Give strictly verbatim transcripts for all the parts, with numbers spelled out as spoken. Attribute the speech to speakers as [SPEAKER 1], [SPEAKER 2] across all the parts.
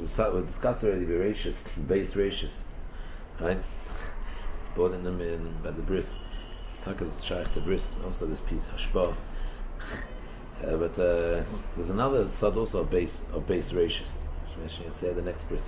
[SPEAKER 1] we discussed already Bereshis, base Rashis, right? Brought in them in by the bris. Takas Shaykh the bris. Also this piece Hashba. Uh, but uh, there's another side also of base of base Rashis. You'll say the next bris.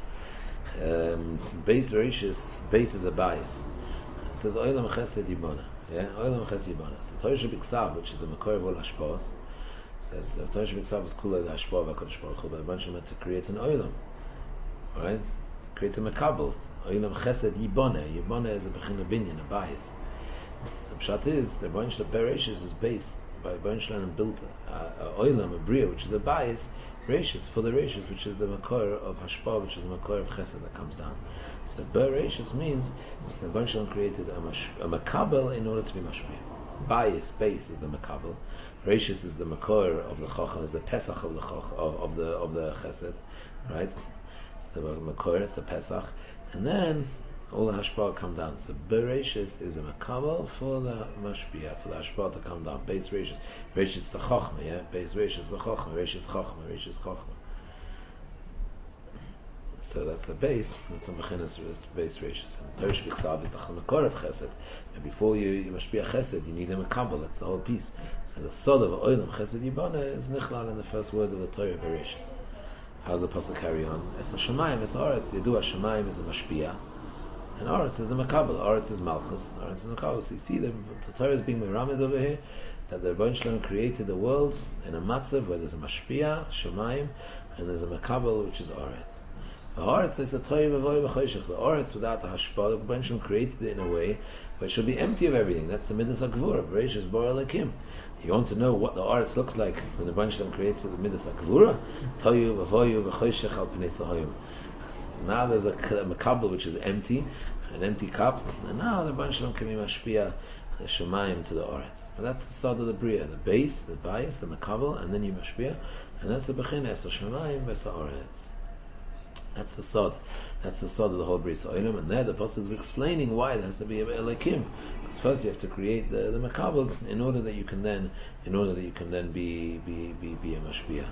[SPEAKER 1] Um, base Rashis. Base is a bias. It says Olam Chesed Yibana. Yeah, Olam Chesed Yibana. So Torah Biksav, which is the Makor of all Hashbas, says the Torah Biksav is Kula the Hashba v'Kodesh Baruch Hu, but a bunch of them to create an Olam, right? Create a Makabel. Olam Chesed Yibana. Yibana is a Bechin Binyan, a bias. So Pshat is the bunch of Bereshis is base by Bernstein built a, a Olam, a Bria, which is a bias. Rashis, for the Rashis, which is the Makor of Hashpa, which is the Makor of Chesed that comes down. So Ber Rashis means the Banshal created a, mash, a Makabel in order to be Mashpia. Bias, base is the Makabel. Rashis is the Makor of the Chacham, is the Pesach of the Chach, of, of the of the Chesed, right? It's the Makor, it's the Pesach, and then all the Hashpa come down. So Bereshis is a Makabel for the Mashpia, for the Hashpa to come down. Base Reshis. Reshis is the Chachma, yeah? Base Reshis the Chachma. Reshis Chachma. Reshis Chachma. So that's the base. That's the Mechinas, base Reshis. And Torah Biksav is the Makor of Chesed. And before you, you Mashpia Chesed, you need a Makabel. That's the whole piece. So the Sod of Olam Chesed Yibana is Nichlal in the first word of the Torah Bereshis. How does the Pasuk carry on? Es HaShamayim, Es HaAretz. Yidua HaShamayim is the Mashpia. And Aretz is the Makabel. Aretz is Malchus. Aretz is Makabel. So you see the, the Torah is being Miramez over here, that the Rebbeinu Shalom created the world in a matzav where there's a Mashpia, Shemayim, and there's a Makabel, which is Aretz. The Aretz is a Toiv Avoy B'Choshech. The Aretz without the Hashpah, the Rebbeinu Shalom created it in a way where it should be empty of everything. That's the Midas HaGvura. Bereshis Bara Elokim. You want to know what the Aretz looks like when the Rebbeinu Shalom creates the Midas HaGvura? Toiv Avoy B'Choshech Al Pnei Tzahayim. Now there's a Makabel which is empty, an empty cup, and now the Rebbeinu Shalom can be Mashpia the Shemayim to the Aretz. But that's the sod of the Bria, the base, the bias, the Makabel, and then you Mashpia, and that's the Bechin Es Shemayim Ves Aretz. That's the sod. That's the sod of the whole Bris Olam, and there the pasuk is explaining why it has to be a Elokim. Because first you have to create the, the Makabel in order that you can then, in order that you can then be be be, be a Mashpia.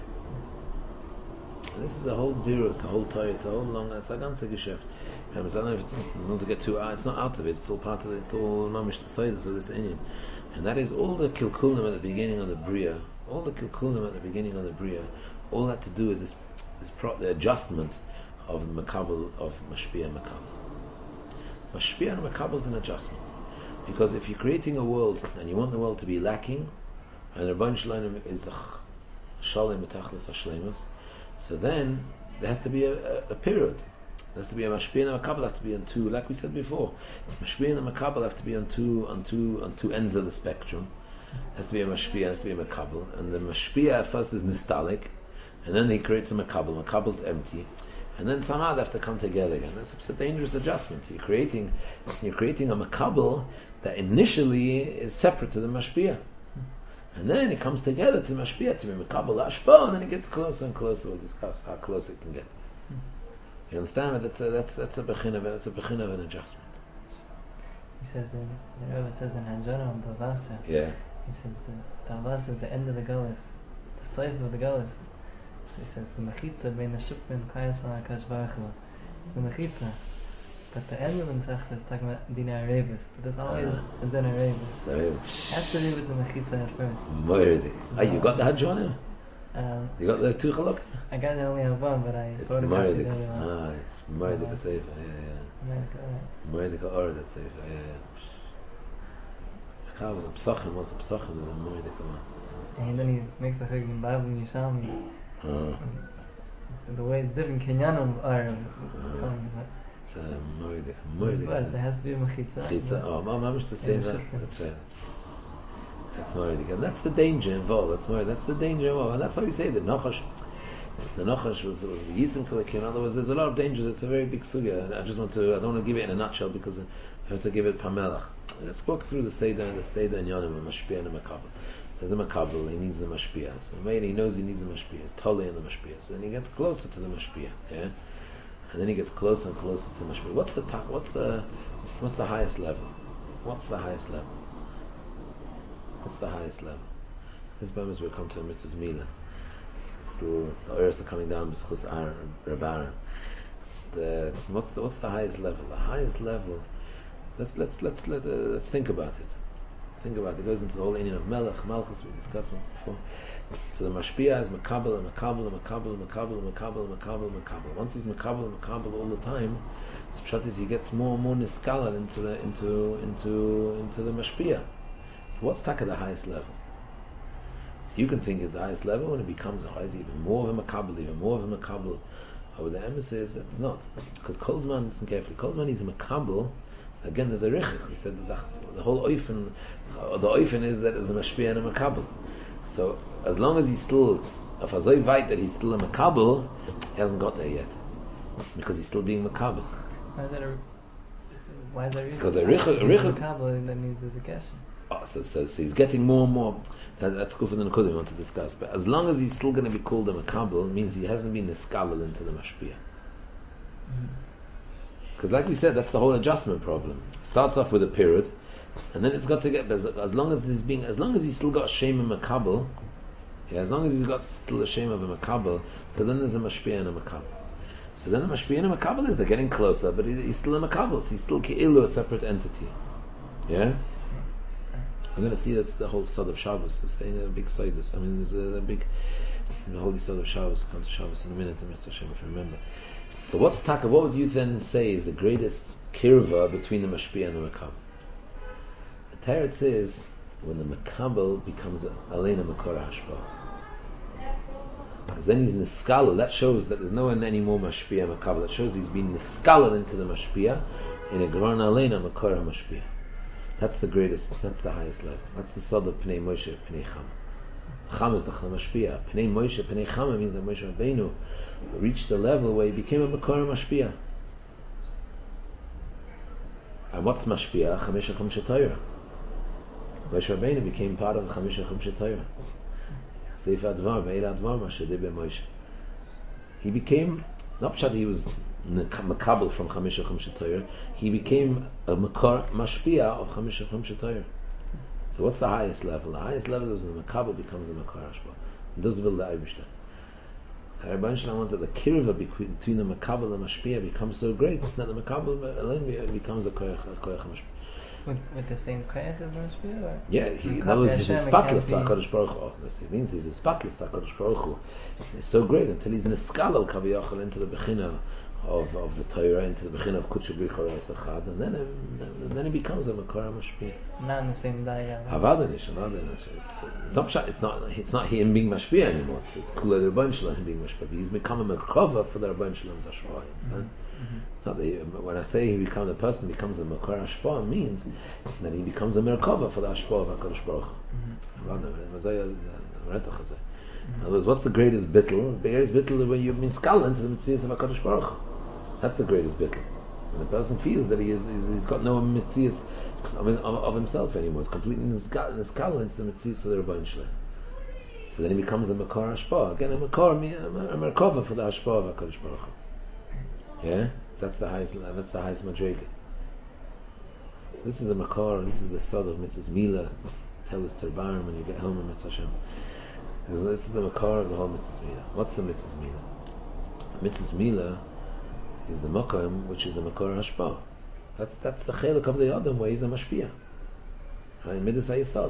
[SPEAKER 1] This is a whole bureau, it's a whole Torah, it's a whole long, it's a ganze Geschäft. I don't know if it's, I want to get too, it's not out of it, it's all part of it, it's all mamish the Seidos of this Indian. And that is all the Kilkulim at the beginning of the Bria, all the Kilkulim at the beginning of the Bria, all had to do with this, this pro, the adjustment of the Makabel, of Mashpia and Makabel. Mashpia and Makabel is an adjustment. Because if you're creating a world, and you want the world to be lacking, and the Rebbeinu Shalom is a Shalom B'Tachlis HaShleimus, so then there has to be a, a, a period. There has to be a Mashpia and a Makabel have to be on two, like we said before. Mashpia and a Makabel have to be on two, on two, on two ends of the spectrum. There has to be a Mashpia, there has to be a Makabel, and the Mashpia at first is nostalgic, and then he creates a Makabel. Makabel is empty, and then somehow they have to come together again. That's a dangerous adjustment. You're creating, you're creating a Makabel that initially is separate to the Mashpia. And then it comes together to Mashpia, to be Makabel Ashpa, and then it gets closer and closer. We'll discuss how close it can get. You understand? That's a that's that's a bechin of that's a bechin of an adjustment.
[SPEAKER 2] He says in the Rebbe says in Hanjana on Bavasa.
[SPEAKER 1] Yeah.
[SPEAKER 2] He says the Bavasa is the end of the Galus, the size of the Galus. So he says the mechitza bein the shukmin kayas on Akash Baruch Hu. It's the mechitza. But the end of the Masechta is talking about Dina Revis, but there's always uh, a Dina Revis.
[SPEAKER 1] So
[SPEAKER 2] after Revis and Mechitza at first.
[SPEAKER 1] Moirdi. Ah, you got the Hajjana?
[SPEAKER 2] Um,
[SPEAKER 1] you got the two Chaluk?
[SPEAKER 2] I got only have one, but I
[SPEAKER 1] it's
[SPEAKER 2] photographed the
[SPEAKER 1] Moirdi.
[SPEAKER 2] other one.
[SPEAKER 1] Ah, it's Moirdi uh, Sefer, yeah, yeah. Moirdi Or that Sefer, yeah, yeah. How the Psachim, what's the Psachim is a Moirdi one.
[SPEAKER 2] And then he makes a Chag in Bible and Yerushalmi.
[SPEAKER 1] Uh.
[SPEAKER 2] The way different Kenyanim are.
[SPEAKER 1] Uh. Uh, Moedik,
[SPEAKER 2] Moedik. There has to be a mechitza.
[SPEAKER 1] Mechitza. Oh, Mom is to say that. That's right. That's Moedik, and that's the danger involved. That's more. That's the danger involved, and that's how we say that Nachash. The Nachash was was the Yisem Kolikin. In other words, there's a lot of dangers. It's a very big sugya, and I just want to. I don't want to give it in a nutshell because I have to give it Pamelach. Let's walk through the Seder and the Seder and Yonim and Mashpia and the Makabel. There's a Makabel. He needs the Mashpia. So maybe he knows he needs the Mashpia. It's totally in the Mashpia. So then he gets closer to the Mashpia. Yeah. And then he gets closer and closer to the Mashpia. What's the ta- what's the what's the highest level? What's the highest level? What's the highest level? This moment we come to Mitzvah's Mila. still the oirs are coming down b'schus Rabbaran. The what's the, what's the highest level? The highest level. Let's let's let's let uh, let's think about it. Think about it. It goes into the whole Indian of Melech, Malchus. We discussed once before. So the Mashpia is Makabel, Makabel, Makabel, Makabel, Makabel, Makabel, Makabel. Once he's Makabel, Makabel all the time, so Pshat is he gets more and more niskala into the into into into the Mashpia. So what's taka the highest level? So you can think is the highest level when it becomes a high, even more of a Makabel, even more of a Makabel. But the emes is that it's not, because Kolzman, listen carefully. Kolzman is a Makabel. So again, there's a richik. We said that the, the whole oifen, uh, the oifen is that there's a Mashpia and a Makabel. So as long as he's still, if I say right that he's still a Makabel, he hasn't got there yet, because he's still being Makabel.
[SPEAKER 2] Why is that a? Why is that?
[SPEAKER 1] Because a richik, a richik.
[SPEAKER 2] Makabel, that means there's a guess.
[SPEAKER 1] Oh, so, so, so he's getting more and more. That, that's good for the Nakuda we want to discuss. But as long as he's still going to be called a Makabel, means he hasn't been escaled into the Mashpia. Because, mm-hmm. like we said, that's the whole adjustment problem. It starts off with a period, and then it's got to get. As, as long as he's being, as long as he's still got shame and Makabel, yeah, as long as he's got still a shame of a Makabel, so then there's a Mashpia and a Makabel. So then a Mashpia and a Makabel is they're getting closer, but he, he's still a Makabel, so he's still Ke'ilu, a separate entity. Yeah. I'm going to see that's the whole Sod of Shabbos. We're saying a big side. I mean, there's a, a big, the holy Sod of Shabbos. We'll come to Shabbos in a minute, and Mitzvah Hashem, if you remember. So, what's taka? What would you then say is the greatest kirva between the Mashpia and the Makabel? The Teretz is when the Makabel becomes Aleina Makor Hashpah. Because then he's niskala. That shows that there's no one anymore Mashpia Makabel. That shows he's been niskala into the Mashpia in a Gvarna Aleina Makor Mashpia. That's the greatest, that's the highest level. That's the sod of Pnei Moshe, Pnei Chama. Chama is the Mashpia. Pnei Moshe, Pnei Chama means that Moshe Rabbeinu reached the level where he became a Makor Mashpia. And what's Mashpia? Chamisha Chamisha Torah. Moshe Rabbeinu became part of the Chamisha Chamisha Torah. Sefer Advar, Me'el Advar, Mashadeh Ben Moshe. He became, not pshat he was Makabel from Chamisha Chamisha Torah, he became a Makor Mashpia of Chamisha Chamisha Torah. So what's the highest level? The highest level is when the Makabel becomes a Makor Hashpah. This will the Eibishter. The Rebbeinu Shalom wants that the kirva between the Makabel and Mashpia becomes so great that the Makabel alone becomes a Koyach Mashpia.
[SPEAKER 2] With, with the same koyach as Mashpia? Or?
[SPEAKER 1] Yeah, he, that was his spatless to HaKadosh Baruch Hu. It means he's a spatless to HaKadosh Baruch Hu. It's so great until he's neskal kaviyachal into the Bechina of of the Torah, into the Bechina of Kutsha Brichor Esachad, and then and then he becomes a Makor Mashpia.
[SPEAKER 2] Not in the same day.
[SPEAKER 1] Havadanish, Havadanish. It's not it's not it's not him being Mashpia anymore. It's, it's Kula the Rebbeinu Shalom being Mashpia. He's become a Makova for the Rebbeinu Shalom's Hashpah. Mm-hmm. It's not the, when I say he becomes the person becomes a Makor Hashpah, it means that he becomes a Merkava for the Hashpah of HaKadosh Baruch Hu. In other words, what's the greatest bittul? The greatest bittul is when you miskal into the mitzvahs of HaKadosh Baruch Hu. That's the greatest bittul. When the person feels that he is, he's, he's got no mitzvahs of, of, of himself anymore. It's completely miskal into the mitzvahs of the Rebbeinu Shalom. So then he becomes a Makor Hashpah. Again, a Makor, a Merkava for the Hashpah of HaKadosh Baruch Hu. Yeah? So that's the highest, that's the highest madrega. So this is a Makor, this is the sod of Mitzvahs Mila. Tell us Terbarim when you get home in Mitzvah Hashem. This is the Makor of the whole Mitzvahs Mila. What's the Mitzvahs Mila? Mitzvahs Mila is the Makom, which is the Makor Hashpah. That's that's the chelik of the Adam where he's a Mashpia. Right? Midas HaYisod.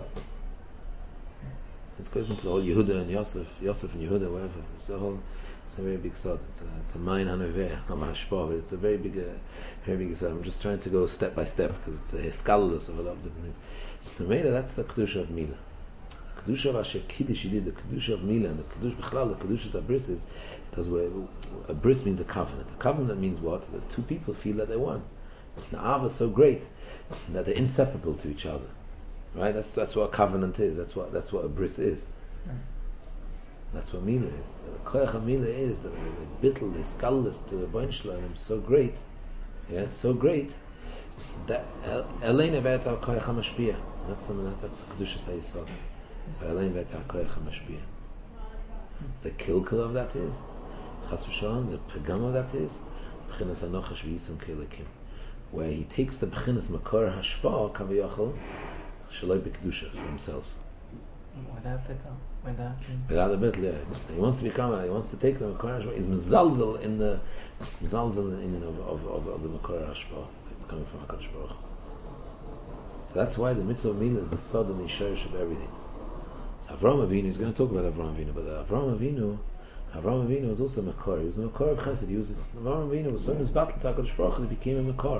[SPEAKER 1] It goes into the whole Yehuda and Yosef, Yosef and Yehuda, whatever. It's a whole, it's a very big sod. It's a, it's a Mayin HaNoveh, not Hashpah, but it's a very big, uh, very big sod. I'm just trying to go step by step because it's a hiskalus of a lot of different things. So Mela, that's the Kedusha of Mila. Kedusha of Asher Kiddush, he did the Kedusha of Mila, and the Kedusha B'chlal, the Kedusha of Bris is because a bris means a covenant. A covenant means what? That two people feel that they're one. The Av is so great that they're inseparable to each other. Right? That's that's what a covenant is. That's what that's what a bris is. That's what Mila is. The Koyach of Mila is the bittul, the skalus to the Rebbeinu Shalom is so great. Yeah, so great that Elena Vet Al Koyach HaMashpia. That's the that's the Kedusha Sayisod. Elena Vet Al Koyach HaMashpia. The kilkel of that is Chas v'Shalom, the pagam of that is B'chinas Anochash v'Yisam Kelekim, where he takes the B'chinas Makor Hashpah Kaviyachol Shaloi B'Kedusha for himself.
[SPEAKER 2] Without bittul, without.
[SPEAKER 1] Without a bittul, yeah. He wants to become. A, he wants to take the makor hashpa. He's mezalzel in the mezalzel in of of of, of the makor hashpa. It's coming from Hakadosh Baruch Hu. So that's why the mitzvah of milah is the sod and the shirish of everything. So Avraham Avinu, he's going to talk about Avraham Avinu, but Avraham Avinu, Avraham Avinu was also a makor. He was a makor of chesed. He was Avraham Avinu was so in his battle to Hakadosh Baruch Hu, he became a makor.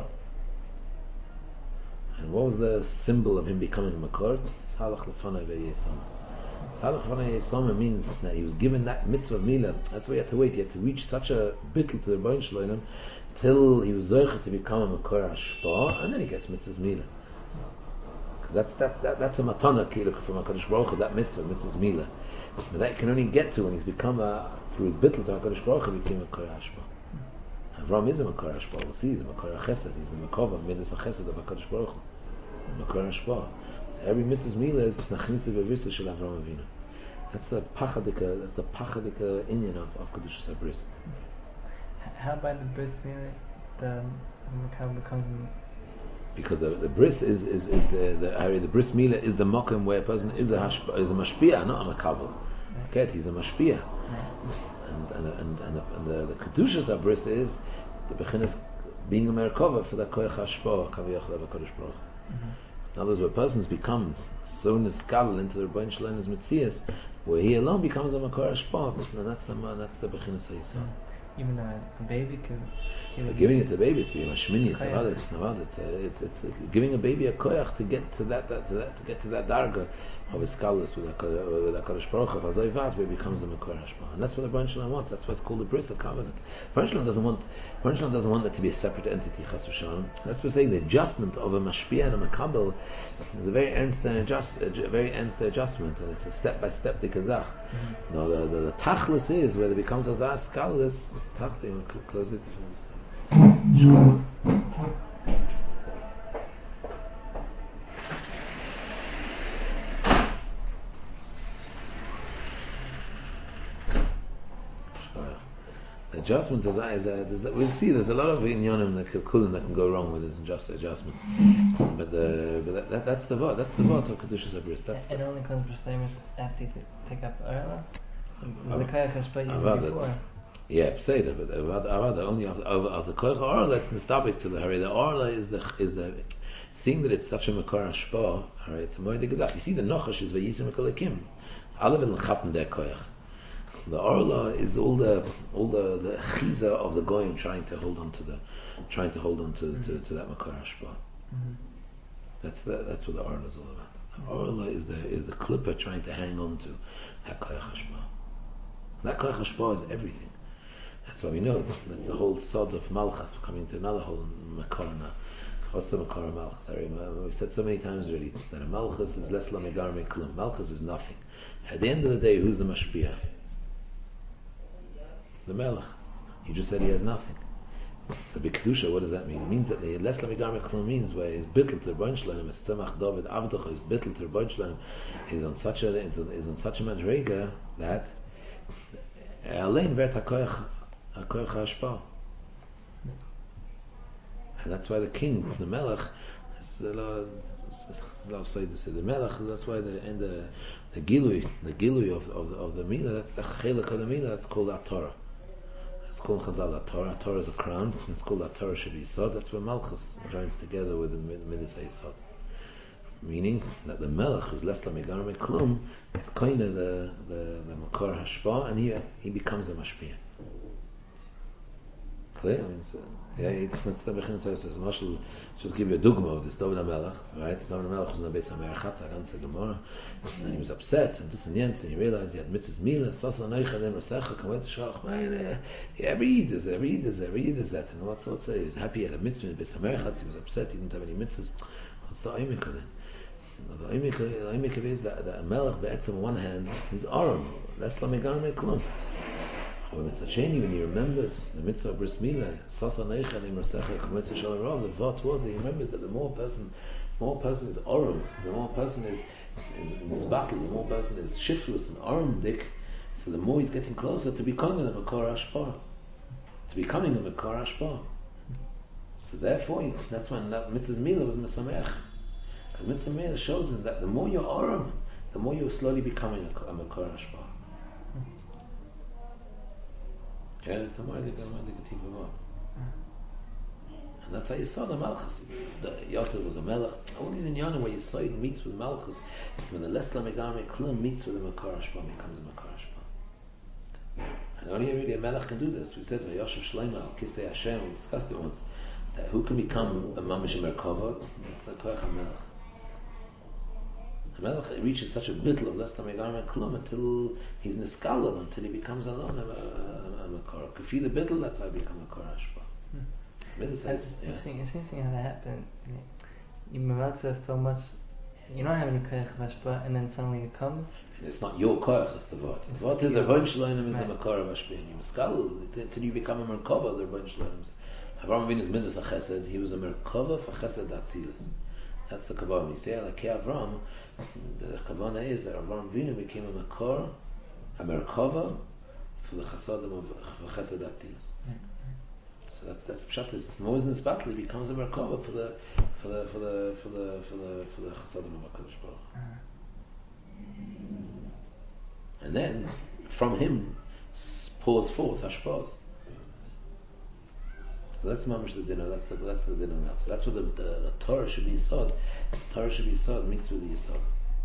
[SPEAKER 1] And what was the symbol of him becoming a makor? Salach lefanai ve'yesam. Salach lefanai ve'yesam means that he was given that mitzvah of milah. That's why he had to wait. He had to reach such a bittul to the Rebbeinu Shloim till he was zocher to become a makor hashpa, and then he gets mitzvah's milah. Because that's that, that that's a matana kiluk from Hakadosh Baruch Hu, that mitzvah, mitzvah's milah. But that you can only get to when he's become a, through his bittul to Hakadosh Baruch Hu, became a makor hashpa. Avram is a makor hashpa. We'll see. He's a makor chesed. He's the makova midas chesed of Hakadosh Baruch Hu. Makor hashpa. So every mitzvah's milah is nachnisa v'virsa shel Avram Avinu. That's the pachadika. That's the pachadika inyan of of kedushas habris.
[SPEAKER 2] How by the bris milah the makam becomes?
[SPEAKER 1] Because the, the bris is is, is the the area. The bris milah is the mokum where a person is a hashpa, is a mashpia, not a makabel. Okay, he's a mashpia. And and and and, and the, the kedushas habris is the beginning being a merkava for the koyach hashpa kaviyach lev Hakadosh Baruch Hu. In other words, where persons become so niskabel into the Rebbeinu Shloim's mitzias, where he alone becomes a makor hashpa, and that's the that's the beginning hayisod.
[SPEAKER 2] Even a, a baby could.
[SPEAKER 1] But giving it to a baby is being a shmini. It's about it. It's it's it's uh, giving a baby a koyach to get to that, that to that to get to that darga of his scholars with Hakadosh Baruch Hu. As where he becomes a makor hashpa, and that's what the Rebbeinu Shloim wants. That's why it's called the bris of covenant. Rebbeinu Shloim doesn't want Rebbeinu Shloim doesn't want that to be a separate entity. Chas v'shalom. That's what we're saying. The adjustment of a mashpia and a makabel is a very ernst and adjust, a very ernst adjustment, and it's a step by step tikazach. Mm-hmm. No, the the, the tachlis is where it becomes a zah scholars. Tachlis, close it. Shkoyach. The adjustment is, is, a, is a, we'll see. There's a lot of inyanim that can that can go wrong with this just adjustment. But the but that, that, that's the vod. That's the vod of kedushas habris.
[SPEAKER 2] It only comes b'shlemos after you take up the orla. So the koyach hashpa even before.
[SPEAKER 1] Yeah, Pseda, but Avada only of, of, of the Koyach Orla, it's mistabik to the Hari. The Orla is the is the seeing that it's such a makor hashpa. Alright, it's a moedik gezach. You see, the Nochash is vayisim ekalakim. Alavin l'chapen der Koyach. The Orla is all the all the the chiza of the goyim trying to hold on to the trying to hold on to mm-hmm. to, to that makor hashpa. Mm-hmm. That's the, that's what the Orla is all about. The Orla is the is the clipper trying to hang on to that Koyach hashpa. That Koyach hashpa is everything. That's why we know that's the whole sod of Malchus. We're coming to another whole Makor now. What's the Makor of Malchus? I remember we said so many times already that a Malchus is less lamegar meklum. Malchus is nothing. At the end of the day, who's the Mashpia? The Melech. You just said he has nothing. So B'Kedusha, what does that mean? It means that the less lamegar meklum means where his bittul to the Rebbeinu Shloim, his tzemach David Avdocha, his bittul to the Rebbeinu Shloim is on such a is on, is on such a madrega that Alein vert hakoyach hakoyach hashpa. And that's why the king, the Melech, is a lot of say to say the Melech. That's why the and the the gilui, the gilui of of the, of the milah. That's the chelik of the milah. That's called Torah. It's called Chazal Torah. Torah is a crown. It's called Torah should be Yisod. That's where Malchus joins together with the Midas Yisod. Meaning that the Melech, who's less than Megar Meklum, is kind of the the the Makor Hashpa, and he he becomes a Mashpia. Clear? I mean, so, yeah, it's the Bechin Torah says, Marshall, just give you a dugma of this, David HaMelech, right? David HaMelech was in the Beis HaMerachat, Agan Gemara, and he was upset, and this and Jens, and he realized he had mitzvahs milah, Sasa Neicha Nem Rasecha, Kametz Shalach, man, every Eid is there, every Eid is there, every Eid is that, and what's what's say? He was happy he had a mitzvah in the Beis HaMerachat, he was upset, he didn't have any mitzvahs. What's the Oimika then? The Oimika is that a Melech, be'etzim on one hand, is Aram, less Lamegar Meklum. When it's a sheni, when he remembered the mitzvah of bris milah, Sasa Neicha Nem Rasecha, Kametz Shalach Rav, the vot was that he remembered that the more person, more person is Aram, the more person is is in this battle, the more person is shiftless and Aramdik, so the more he's getting closer to becoming a Makor Hashpa, to becoming a Makor Hashpa. So therefore, that's when that mitzvah milah was mesameach. The mitzvah milah shows us that the more you're Aram, the more you're slowly becoming a, a Makor Hashpah. Yeah, it's a Ma'adik Tiva. And that's how you saw the Malchus. The, Yosef was a Melech. All these inyanim where Yisrael meets with Malchus, when the Lesla Megame Klum meets with a Makor Hashpah, becomes a Makor Hashpah. And only really a Melech can do this. We said, Vayoshev Shleima al Kisei Hashem, we discussed it once, that who can become a Mamish Merkava? It's the Koach HaMelech. The Melech reaches such a middle of Lesla Megame Klum until he's Niskalal, until he becomes alone a, a, a Makor. Kafi the middle, that's how he becomes a Makor Hashpah.
[SPEAKER 2] It's interesting, it's interesting how that happened. You memorise so much, you don't have any koyach vashpa, and then suddenly it comes.
[SPEAKER 1] It's not your koyach, it's the vod. The vod is a bunch shloim is the makor vashpa, and you muskal until you become a merkava. They're bunch shloim. Avram Avinu is midas a chesed. He was a merkava for chesed atzilus. That's the kavanah. You say like Avram, the kavanah is that Avram Avinu became a makor, a merkava for the chesadim of for chesed atzilus. So that's that's pshat is more in this battle he becomes a merkava for the for the for the for the for the for the chasadim of HaKadosh Baruch Hu. And then from him pours forth hashpahs. So that's mamish the dinner. That's the that's the dinner now. So that's what the, the, the Torah should be yisod. Torah should be yisod meets with the yisod.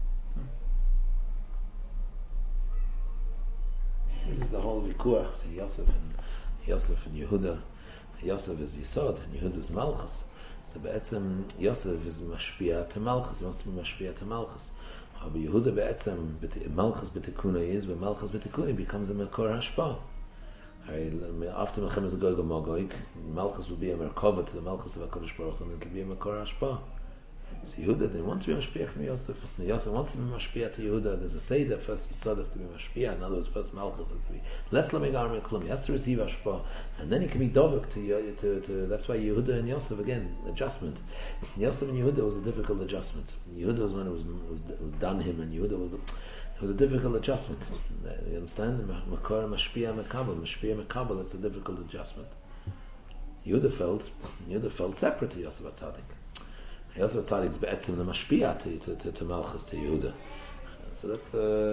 [SPEAKER 1] This is the whole vikuach between Yosef and Yosef and Yehuda. Yosef is Yisod and Yehuda is Malchus. So be'etzem Yosef is Mashpia to Malchus. He wants to be Mashpia to Malchus. But Yehuda be'etzem Malchus b'tekuna is, but Malchus b'tekuna becomes a Makor Hashpah. After Melchemes Gog Magog, Malchus will be a Merkava to the Malchus of HaKadosh Baruch Hu, and it will be a Makor Hashpah. So Yehuda didn't want to be Mashpia from Yosef. Yosef wants to be Mashpia to Yehuda. There's a say that first Yisod has to be Mashpia, in other words, first Malchus has to be less Lamegar Meklum. He has to receive Hashpah, and then he can be Dovek to, to, to. That's why Yehuda and Yosef, again, adjustment. Yosef and Yehuda was a difficult adjustment. Yehuda was when it was, it was done him, and Yehuda was the, it was a difficult adjustment. You understand? Makor Mashpia Mekabel, Mashpia Mekabel, it's a difficult adjustment. Yehuda felt, Yehuda felt separate to Yosef HaTzadik. Yosef HaTzadik is be'etzim the mashpia to, to, to, to Malchus, to Yehuda. So that's a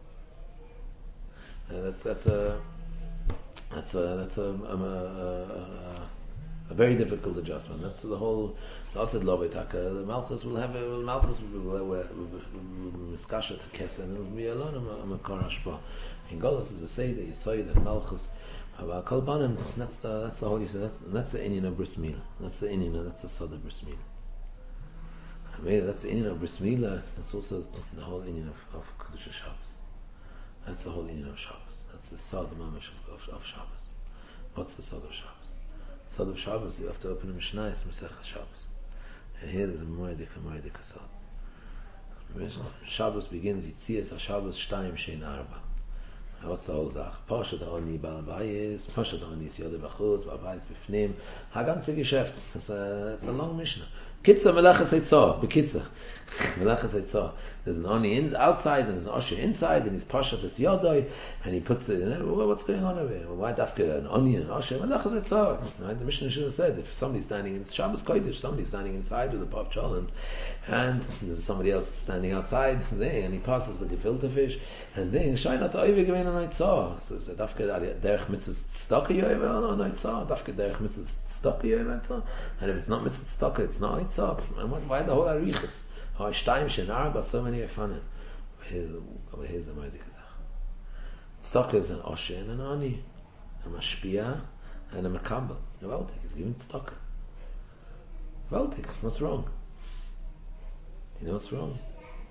[SPEAKER 1] uh, that's that's a that's a that's a, um, a, a, a very difficult adjustment. That's the whole Lasid Lovetaka. The Malchus will have a Malchus will be miskasha to Kesa, and it will be alone a Makor Hashpah. In Golos is a say that you say that Malchus. About Kolbanim, that's the that's the whole. That's that's the inyan of bris milah. That's the inyan. That's the sod of bris milah. I mean, that's the inyan of bris milah. That's also the whole inyan of, of Kedusha Shabbos. That's the whole inyan of Shabbos. That's the sod mamish of, of, of Shabbos. What's the sod of Shabbos? Sod of Shabbos, you have to open a Mishnah, it's Masechah Shabbos. And here there's a Moedik, a Moedik Sod. Shabbos begins, Yitzias HaShabbos Shtayim Shein Arba. What's the whole Zach? Pashat Oni Bal Bayis, Pashat Oni is Yode Bachutz, Bal Bayis Bifnim. Haganze Geschäft. It's a, it's a long Mishnah. Kitza Melachas Eitzah, Bekitza. Melachas Eitzah. There's an Oni in, outside, and there's an Osher inside, and he's Pashat is Yodoi, and he puts it in, well, what's going on over here? Well, why Dafka an Oni and an Osher? Melachas Eitzah. Right? The Mishnah should have said, if somebody's standing in Shabbos Kodesh, somebody's standing inside with a Pav Cholent, and there's somebody else standing outside there, and he passes the gefilte fish, and then Shainat Oive Gemein an Eitzah. So it's a Dafka Derech Mitzvah Tzedakah Yoive an Eitzah. Dafka Derech Mitzvah Tzedakah Yoive Eitzah. And if it's not Mitzvah Tzedakah, it's not Eitzah. And what, why the whole Arichas? How Shtayim Shenar, but so many Efanim. Here's the here's the Moedik Hazach. Tzedakah is an Osher and an Ani, a Mashpia and a Makabel. Veltik is giving Tzedakah. Veltik, what's wrong? You know what's wrong?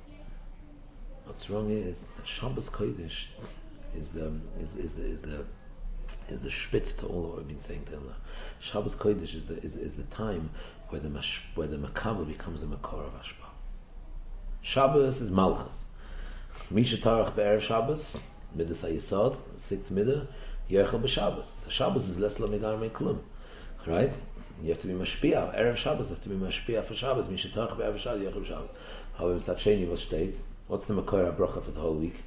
[SPEAKER 1] What's wrong is that Shabbos Kodesh is the is is the is the is the spitz to all what we've been saying till now. Shabbos Kodesh is the is, is the time where the mash, where the Makabel becomes a Makor of Hashpah. Shabbos is Malchus. Misha Tarach be'erev Shabbos, Midas HaYisod, sixth Midah, Yerchel b'Shabbos. So Shabbos is less Lamegar Meklum. Right? You have to be Mashpia. Erev Shabbos has to be Mashpia for Shabbos. Misha Tarach be'erev Shabbos, Yerchel b'Shabbos. However, Tzad Sheni was states, what's the Makor HaBrocha for the whole week?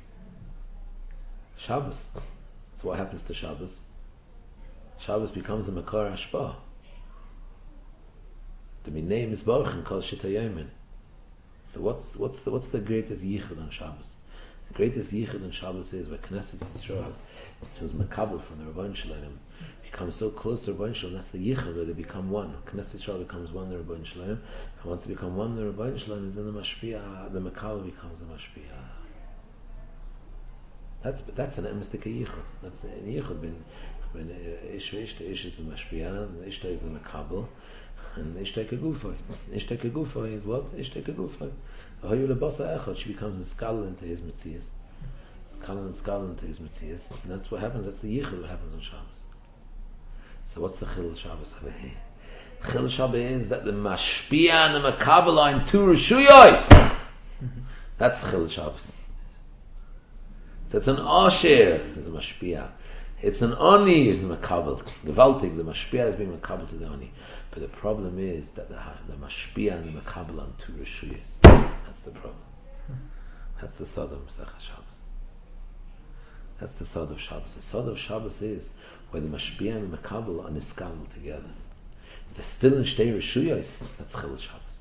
[SPEAKER 1] Shabbos. So what happens to Shabbos? Shabbos becomes a Makor Hashpah. The Minei Mizborchim Kol Shita Yomin. So what's what's the, what's the greatest yichud on Shabbos? The greatest yichud on Shabbos is where Knesset Yisrael, who's Makabel from the Rebbeinu Shalom, becomes so close to Rebbeinu Shalom. That's the yichud where they become one. Knesset Yisrael becomes one to Rebbeinu Shalom, and once they become one to Rebbeinu Shalom, is in the Mashpia. The Makabel becomes the Mashpia. That's that's an emistic yichud. That's an yichud. When ish ish ish is the Mashpia, and ish is the Makabel. And Ishteka Gufay. Ishteka Gufay is what? Ishteka Gufay. Ahoyu lebasa echad, she becomes a scholar into his Metzias. Scholar and scholar into his Metzias. And that's what happens, that's the yichud that happens on Shabbos. So what's the Chil Shabbos? Chil Shabbos is that the Mashpia and the Makabel are in two Rishuyos. That's Chil Shabbos. So it's an Asher, is a Mashpia. It's an Oni, is a Makabel. Gewaltig, the Mashpia is being Makabel to the Oni. But the problem is that the, the Mashpia and the Makabel on two Rishuyas. That's the problem. That's the Sod of Masechet Shabbos. That's the Sod of Shabbos. The Sod of Shabbos is where the Mashpia and the Makabel are niskabel together. They're still in Shtei Rishuyas. That's Chil Shabbos.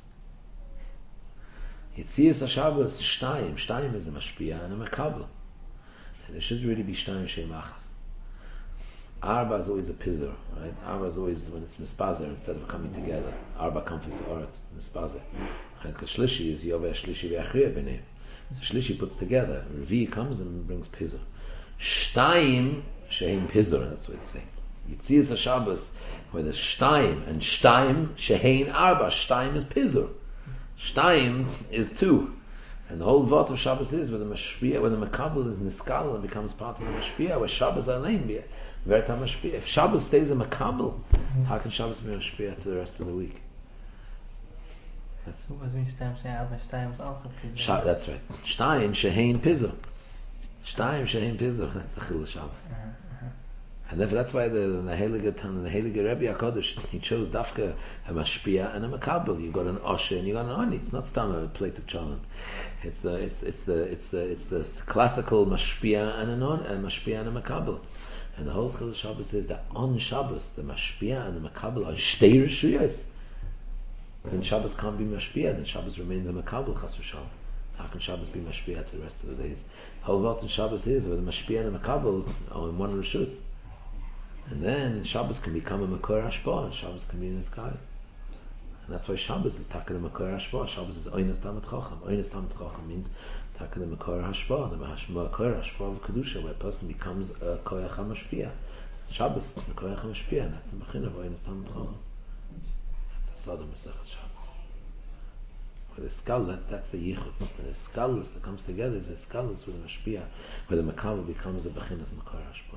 [SPEAKER 1] Yitzias HaShabbos, Shtayim. Shtayim is the Mashpia and the Makabel. And there should really be Shtayim Shem Achas. Arba is always a pizzer, right? Arba is always when it's mispazer instead of coming together. Arba comfits or it's mispazer. Right? Because Shlishi is Yoveh Shlishi ve'achriya b'neim. So Shlishi puts together. Revi comes and brings pizzer. Shtayim shehein pizzer. That's what it's saying. Yitzias HaShabbos where there's Shtayim and Shtayim shehein Arba. Shtayim is pizzer. Shtayim is two. And the whole vot of Shabbos is where the Mashpia, where the Makabel is niskal and becomes part of the Mashpia, where Shabbos alein be Verta Mashpia. If Shabbos stays a Makabel, mm-hmm. how can Shabbos be Mashpia to the rest of the week? That's
[SPEAKER 2] what was we Shtayim She'Arba. Shtayim is also Pizah.
[SPEAKER 1] Sh- that's right. Shtayim Shehein Pizah. Shtayim Shehein Pizah. That's the Chil Shabbos. Uh-huh, uh-huh. And therefore that's why the the Heilige Tan, the Heilige Rebbe HaKadosh, he chose Dafka a Mashpia and a Makabel. You got an Osher and you got an Oni. It's not stam a plate of challah. It's the it's it's the it's the it's the classical Mashpia and an On and Mashpia and a Makabel. And the whole Chil Shabbos is that on Shabbos the Mashpia and the Makabel are Shtei Rishuyos. Then Shabbos can't be Mashpia. Then Shabbos remains a Makabel Chas v'Shalom. How can Shabbos be Mashpia to the rest of the days? The whole lot in Shabbos is where the Mashpia and the Makabel are in one Rishus. And then Shabbos can become a Makor Hashpah, and Shabbos can be in the sky. And that's why Shabbos is Taka the Makor Hashpah. Shabbos is Oynes Talmid Chacham. Oynes Talmid Chacham means Taka the Makor Hashpah, the Makor Hashpah of Kedusha, where a person becomes a Koyach HaMashpia. Shabbos, the Koyach HaMashpia, and that's the Machin of Oynes Talmid Chacham. That's the Sodom Masechet Shabbos. Where the skull, that, that's the Yichud. Where the skull that comes together is the skull with the Mashpia, where the Makabel becomes a Bechinas Makor Hashpah.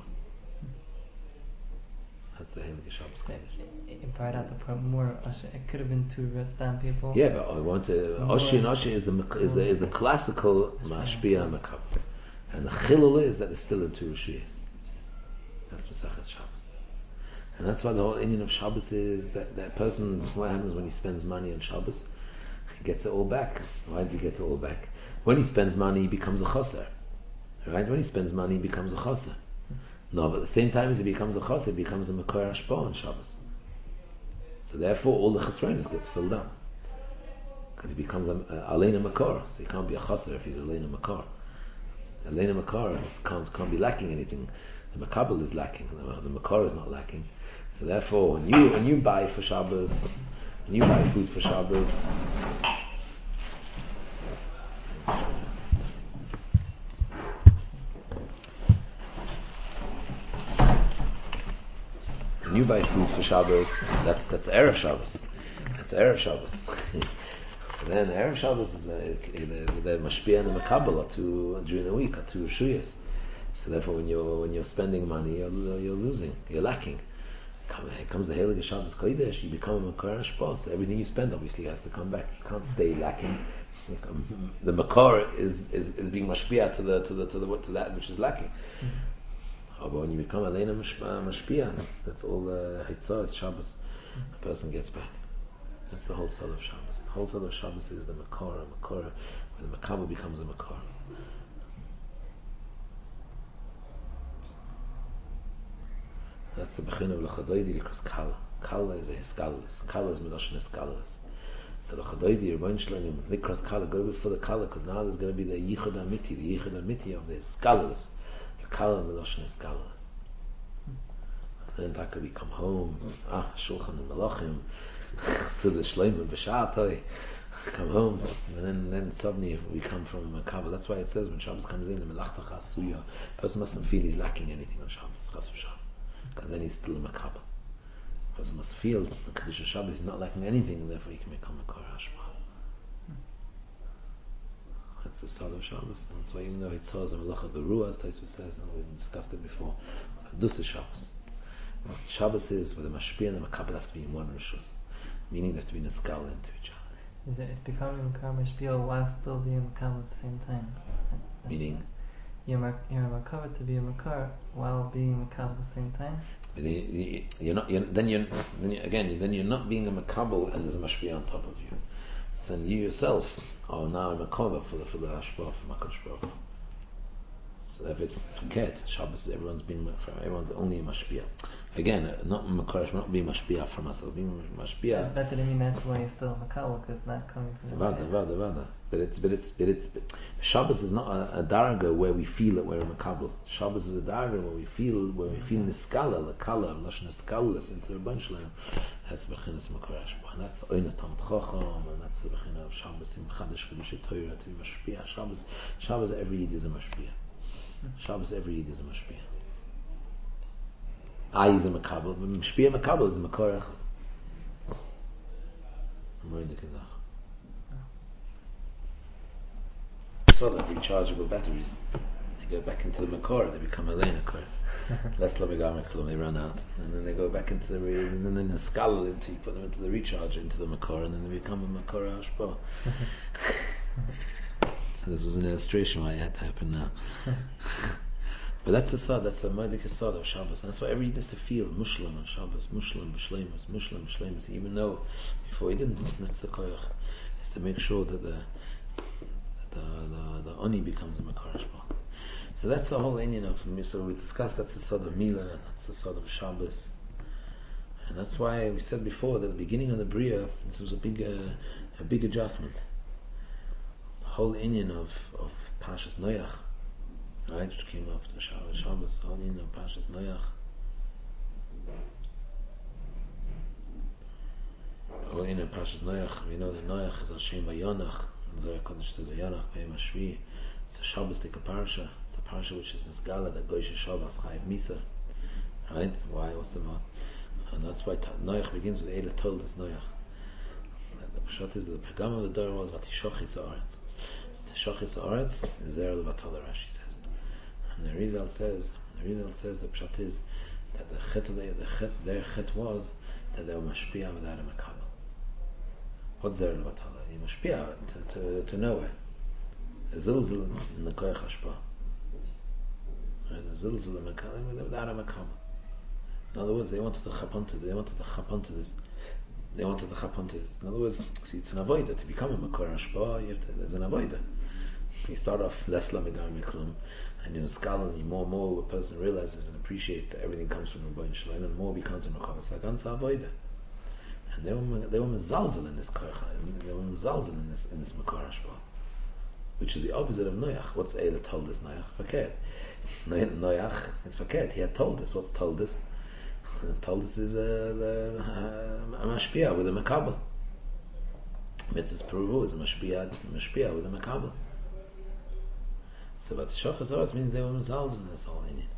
[SPEAKER 1] That's the Heilige Shabbos Kodesh.
[SPEAKER 2] It brought out the problem more. It could have been two Restam people.
[SPEAKER 1] Yeah, but I want to. Oshi and Oshi is the is the is the classical Mashpia and Makabel, and the Chilul is that it's still in two Rishuyos. That's Masechet Shabbos, and that's why the whole Indian of Shabbos is that that person. What happens when he spends money on Shabbos? He gets it all back. Why does he get it all back? When he spends money, he becomes a chaser. Right? When he spends money, he becomes a chaser. No, but at the same time as he becomes a chassid, he becomes a Makor Hashpah on Shabbos. So therefore all the chesronos gets filled up. Because he becomes a Aleina Makor. So he can't be a chassid if he's Aleina Makor. Aleina Makor can't, can't be lacking anything. The Makabel is lacking. The, the Makor is not lacking. So therefore when you, when you buy for Shabbos, when you buy food for Shabbos, when you buy food for Shabbos, that's that's Erev Shabbos. That's Erev Shabbos. And then Erev Shabbos is a, the Mashpia and the Makabel are two during the week, are two Rishuyos. So therefore, when you're when you're spending money, you're, you're losing, you're lacking. Here comes the Heilige Shabbos Kodesh, you become a Makor Hashpah. So everything you spend obviously has to come back. You can't stay lacking. The Makor is, is, is being Mashpia to the to the to the to that which is lacking. Mm-hmm. Oh, but when you become a Leina Mashpia, that's all the Hitzah is Shabbos. A person gets back. That's the whole soul of Shabbos. The whole soul of Shabbos is the Makor, Makor, where the Makabel becomes a Makor. That's the Bechin of L'chadoidi, because Kala. Kala is a Hiskalis. Kala is Medosh Hiskalis. So the Chadoidi, Rabban Shalom, Likras Kala, go before the Kala, because now there's going to be the Yichud Amiti, the Yichud Amiti of the Scholars. The Kala and the Lashon is Scholars. Then Taka we come home, ah, Shulchan and Malachim, Suda Shleim and B'Shatoi, come home, and then, then suddenly we come from a Makabah. That's why it says when Shabbos comes in, the Melachta Chasuya, a person mustn't feel he's lacking anything on Shabbos, Chas v'Shalom, because then he's still a Makabah. A person must feel the Kedusha Shabbos is not lacking anything, and therefore he can become a Kor Hashpah. That's the Sod of Shabbos. That's why even though it says a Melacha Geruah, as Taisus says, and we discussed it before, Kedusha Shabbos. What Shabbos is, where the Mashpia and the Makabah have to be in one Rishus, meaning they have to be in a skala into each other.
[SPEAKER 2] Is it, it's becoming Makar Mashpia while still being Makar at the same time? That's
[SPEAKER 1] Meaning?
[SPEAKER 2] You're, mar- you're a Makar to be a Makar while being Makar at the same time?
[SPEAKER 1] But then you, you're not, you're, then you're, then you, again, then you're not being a Makabah and there's a Mashpia on top of you. So then you yourself are now a Makabah for the, for the Hashpah, for Makadosh Baruch Hu. So if it's forget, Shabbos, everyone's been, everyone's only a Mashpia. Again, not Makarash, not being Mashpia from us, being Mashpia.
[SPEAKER 2] That doesn't mean that's why you're still a Makabah, because it's not coming from the
[SPEAKER 1] Vada, vada, vada. But it's, but it's, but it's, but Shabbos is not a, a darga where we feel that we're a Makabel. Shabbos is a darga where we feel, where we feel the skala, the kala, lashon skalas into a bunch of them. That's bechinas Makarash, and that's oinas Talmid Chacham, and that's the bechina of Shabbos to be Chadash Kedusha Torah, to be Mashpia. Shabbos, Shabbos every Yid is a Mashpia. Shabbos every Yid is a Mashpia. I is a Makabel, but Mashpia Makabel is a Makor Echad. It's a Moedik Ezach. Solar, rechargeable batteries. They go back into the Makor, they become a Lena Kor. Less Lamegameklum, they run out. And then they go back into the, re- and then in the skull, into, you put them into the recharger, into the Makor, and then they become a Makor Hashpah. So this was an illustration why it had to happen now. But that's the Sod, that's the Moedik Sod of Shabbos. And that's why every Yid has to feel Mushlam on Shabbos, Mushlam B'Shleimus, Mushlam B'Shleimus. Even though before he didn't, that's the Koyach. Is to make sure that the the the, the Oni becomes a Makor Hashpah. So that's the whole Indian of so we discussed that's the Sod of Mila, that's the Sod of Shabbos. And that's why we said before that at the beginning of the Bria, this was a big uh, a big adjustment. The whole Indian of, of Pashas Noach, right, which came after Shabbos, Shabbos, the whole Indian of Pashas Noach. The whole Indian of Pashas Noach, we know that Noach is Hashem Vayonach, and Zohar Kodesh says Vayonach B'Yom HaShvi. It's a Shabbos take a parsha. It's a parsha which is Nisgala that goes to Shabbos Chayiv Misa. Right? Why? What's the matter? And that's why Noach begins with Eila told us Noach. The Pshat is the Pagam of the Dor was Vatishochis Haaretz. Vatishochis Haaretz is Zer Levatol, Rashi says. And the Rizal says, the Rizal says the Pshat is that the Chet, the Chet, their Chet was that they were Mashpia without a Makabel. What's Zer Levatol? He Mashpia to, to, to nowhere. A Zilzil in the Koyach Hashpah. Right? A Zilzil in the Makabel without a Makabel. In other words, they wanted to chap onto they wanted to chap onto this. They wanted to chap onto this. In other words, see, it's an avoida. To become a Makor Hashpah, you have to, there's an avoida. You start off less lamigam miklum, and you know, scholarly more and more a person realizes and appreciates that everything comes from Rabbi Shalom, and more becomes a Makor Sagan avoida. And they were they were mezalzel in this koyach. They were mezalzel in this in this Makor Hashpah, which is the opposite of Noach. What's Eila told us? Noach faket. Noach is faket. He had told us. What's told us? Told us is a, a, a mashpia with a makabel. Mitzvah's peruvu is a mashpia, mashpia with a makabel. So, but Shochas Haaretz means they were mezalzel in this whole Indian.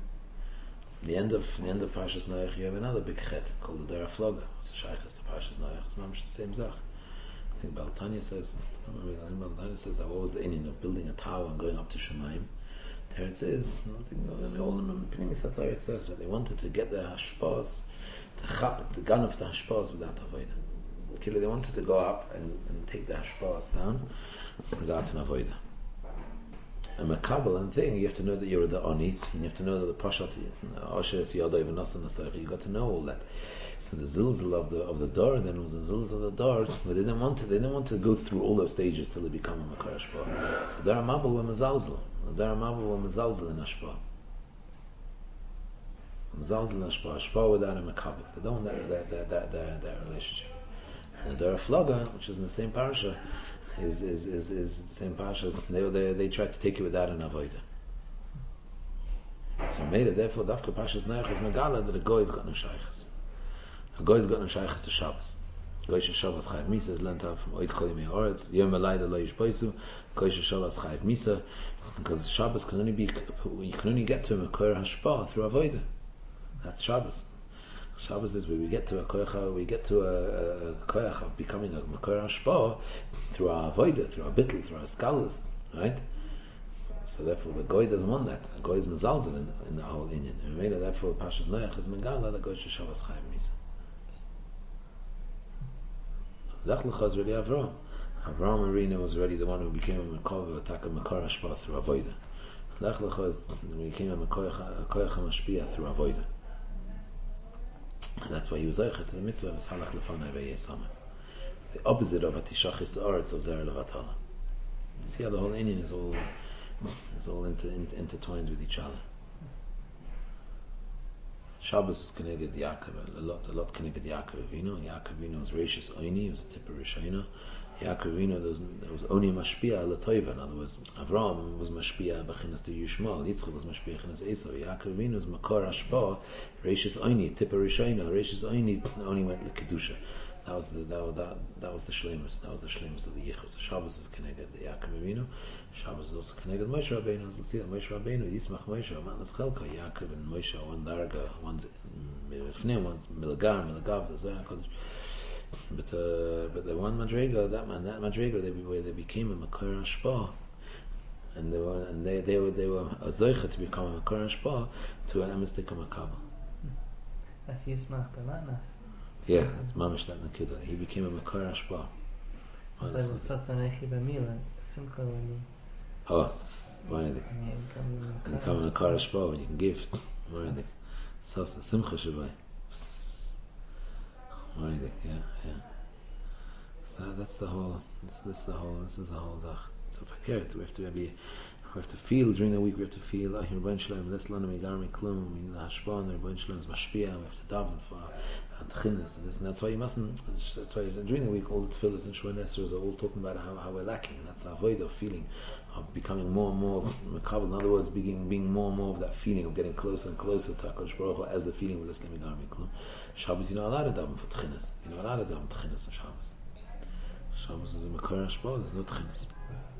[SPEAKER 1] The end of the end of Parshas Noach, you have another big chet called the Dera Floga. It's a shaykhs to Parshas Noach. It's mamish the same zach. I think Baal Tanya says. I don't remember. I think Baal Tanya says that what was the Indian of building a tower and going up to Shemaim. There it says, I think all the Pnimi Satay it says that they wanted to get the hashpahs, to chap, the gun of the hashpahs without avoida. They wanted to go up and, and take the hashpahs down without an avoida. A makabel and thing, you have to know that you're the oni, and you have to know that the pashat, ashes yada even nasan nasayich. You got to know all that. So the zilzal of the of the door, then was the zilzal of the door, but they didn't want to. They didn't want to go through all those stages till they become a makar hashpah. So there are mabel were mezalzel. There are mabel were mezalzel in hashpah. Mezalzel in hashpah, hashpah without a makabel. They don't want that that that that that, that relationship. And the Flaga, which is in the same parasha, is is is, is the same parasha. They they they try to take you without an avodah. So made it therefore Dafka Pashas Noach is Megala that a goy has got no shaychus. A goy has got no shaychus to Shabbos. Goy she Shabbos Chayav Misa is learned out from Oid Kol Yimei Haaretz. Yom Elayda Lo Yishboisu. Goy she Shabbos Chayav Misa, because Shabbos can only be, you can only get to a Makor Hashpah through avodah. That's Shabbos. Shabbos is where we get to a koyach, we get to a, a koyach of becoming a Makor Hashpah through our avodah, through our bittul, through our scholars, right? So therefore, the goy doesn't want that. The goy is mezalzel in, in the whole inyan. And maybe therefore, Pashas Noach is Megala the goy she Shabbos Chayav Misa. Lech Lecha is really Avram. Avram Arina was already the one who became a Makor attack a Makor Hashpah through avodah. Lech Lecha is became a Koyach HaMashpia through avodah. And that's why he was Eichet to the mitzvah of Halach Lefanai V'Yesama. The opposite of Atishachis Oretz of Zer Levatala. You see how the whole inyan is all is all inter, inter, intertwined with each other. Shabbos is connected to Yaakov, a lot, a lot connected to Yaakov Avinu. Yaakov Avinu was Reishis Oini, he was a Tipper Rishayna. Yaakov Avinu, there was, there was Oni Mashpia Latoiva. In other words, Avram was Mashpia Bechinas to Yishmael, Yitzchak was Mashpia Bechinas Esau. Yaakov Avinu was Makor Hashpah, Reishis Oini, Tipper Rishayna. Reishis Oini only went to Kedusha. That was the that, that, that was the shleimus. That was the shleimus of the yichus. Shabbos is connected to Yaakov Avinu. Shabbos is also connected to Moshe Rabbeinu. As we'll see that Moshe Rabbeinu, Yismach Moshe, Matnas Chelka, Yaakov and Moshe, one darga, one's Milifnim, one's Milgar, Milagav, the Zohar Kodesh. But uh, but the one Madrega, that man, that Madrega, they where they became a Makor Hashpah, and they were and they they were they were a zoicha to become a Makor Hashpah to an emes tikam makabel.
[SPEAKER 2] That's Yismach B'Matnas.
[SPEAKER 1] Yeah, it's mamish that nakuda. He became a Makor Hashpah.
[SPEAKER 2] It's like the Sasanechi B'Mila, Simcha when you...
[SPEAKER 1] Oh, why is it? You become a Makor Hashpah when you can give. Why is it? Sasa Simcha Shabbai. Why is it? Yeah, yeah. So that's the whole, this, this is the whole, this is the whole zach. So if I care it, we have to be, we have to feel during the week. We have to feel. Ah, here Rebbeinu Shalom, let's learn me garmi klum. We the hashpah and Rebbeinu Shalom is mashpia. We have to daven for and tchinas and this, and that's why you mustn't. That's why during the week all the tefillahs and shvoi nesers are all talking about how, how we're lacking. And that's our void of feeling of becoming more and more makabel. In other words, being being more and more of that feeling of getting closer and closer to HaKadosh Baruch Hu as the feeling of listening garmi klum. Shabbos, you're not allowed to daven for tchinas. You're not allowed to daven tchinas on Shabbos. Shabbos is a Makor Hashpah. There's no tchinas.